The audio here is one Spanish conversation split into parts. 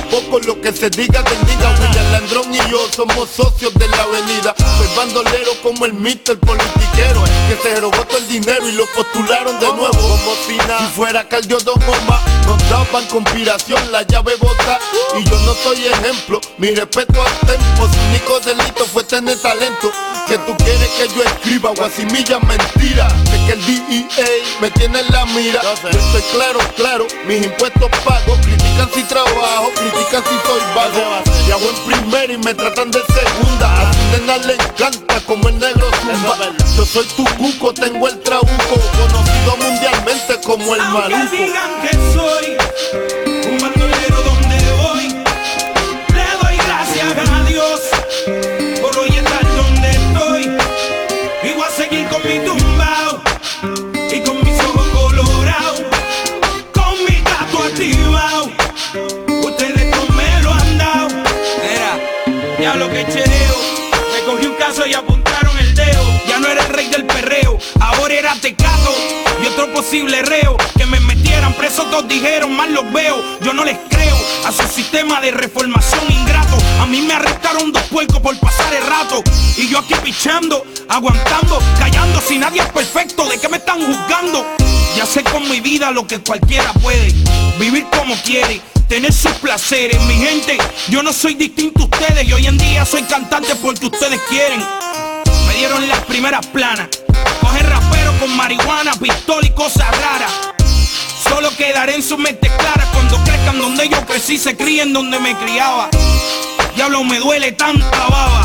tampoco lo que se diga del diga. William Landrón y yo somos socios de la avenida. Soy bandolero como el Mr. politiquero, que se robó todo el dinero y lo postularon de nuevo. Como si fuera cardiodoma, nos daban conspiración, la llave bota. Y yo no soy ejemplo, mi respeto al tempo. Su único delito fue tener talento. Que tú quieres que yo escriba guasimilla mentira. Sé que el DEA me tiene en la mira. Yo estoy claro, mis impuestos pago. Critican si trabajo, critican si soy vago. Viajo en primera y me tratan de segunda. A su nena le encanta como el negro zumba. Yo soy tu cuco, tengo el trabuco, conocido mundialmente como el maluco. Aunque digan que soy un bandolero donde voy, le doy gracias a Dios por hoy estar donde estoy. Y voy a seguir con mi tumbao y con mis ojos colorados, con mi gato activado. Ustedes no me lo han dado. Era, ya lo que chereo. Me cogí un caso y apuntaron el dedo. Ya no era el rey del perreo, ahora era Tecato y otro posible reo. Que me metieran preso, todos dijeron, mal los veo. Yo no les creo a su sistema de reformación ingrato. A mí me arrestaron 2 puercos por pasar el rato. Y yo aquí pichando, aguantando, callando. Si nadie es perfecto, ¿de qué me están juzgando? Ya sé con mi vida lo que cualquiera puede. Vivir como quiere, tener sus placeres. Mi gente, yo no soy distinto a ustedes. Y hoy en día soy cantante porque ustedes quieren. Me dieron las primeras planas. Coger rapero con marihuana, pistola y cosas raras. Solo quedaré en sus mentes claras cuando crezcan donde yo crecí, se críen donde me criaba. Diablo, me duele tanta baba.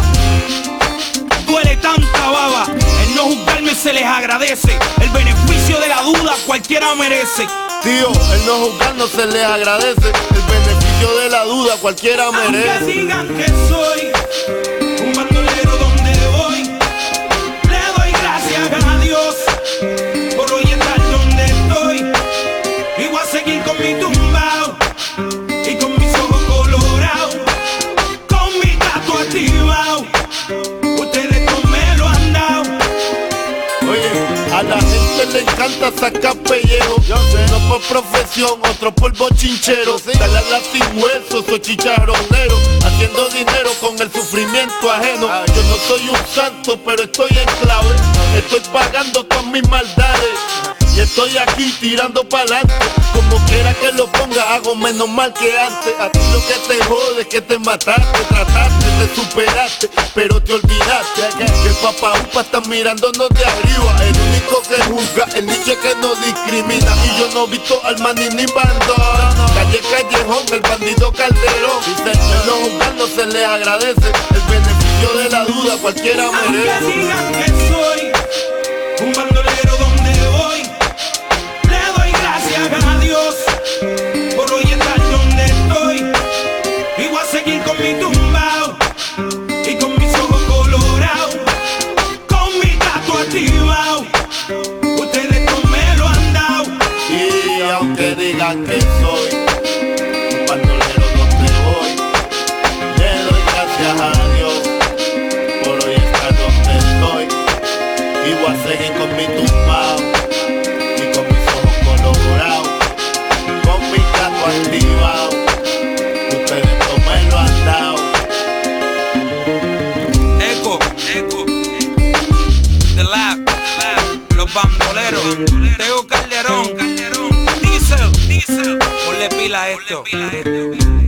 Duele tanta baba. El no juzgarme se les agradece. El beneficio de la duda cualquiera merece. Tío, el no juzgarnos se les agradece. El beneficio de la duda cualquiera merece. Aunque digan que soy un bandolero donde voy, le doy gracias a Dios por hoy estar donde estoy. Y voy a seguir con mi tumbao y con mis ojos colorados, con mi gato activado. Ustedes no me lo han dado. Oye, a la gente le encanta sacar pellejo. Yo sé, no por profesión, otro por bochinchero. Dale a la sin hueso, soy chicharronero, haciendo dinero con el sufrimiento ajeno. Yo no soy un santo, pero estoy en clave. Estoy pagando todas mis maldades y estoy aquí tirando pa'lante. Como quiera que lo ponga, hago menos mal que antes. A ti lo que te jode es que te mataste, trataste, te superaste, pero te olvidaste que el papá upa está mirándonos de arriba. El único que juzga, el nicho que no discrimina. Y yo no he visto al maní ni bandón. Calle Callejón, el bandido Calderón. Dice, el no juzgar no se le agradece. El beneficio de la duda cualquiera merece. Aunque digan que soy un bandolero donde voy, le doy gracias a Dios por hoy estar donde estoy. Y voy a seguir con mi tumbao y con mis ojos colorados, con mi gato activado. Ustedes no me lo han dado. Y aunque digan que soy un bandolero donde voy, le doy gracias a Dios por hoy estar donde estoy. Y voy a seguir con mi tumbao y con mis ojos colorados, con mi gato activado. Ustedes no me lo han dado. Eco, The Lab, los bandoleros, Teo Calderón, Diesel, ponle pila a esto.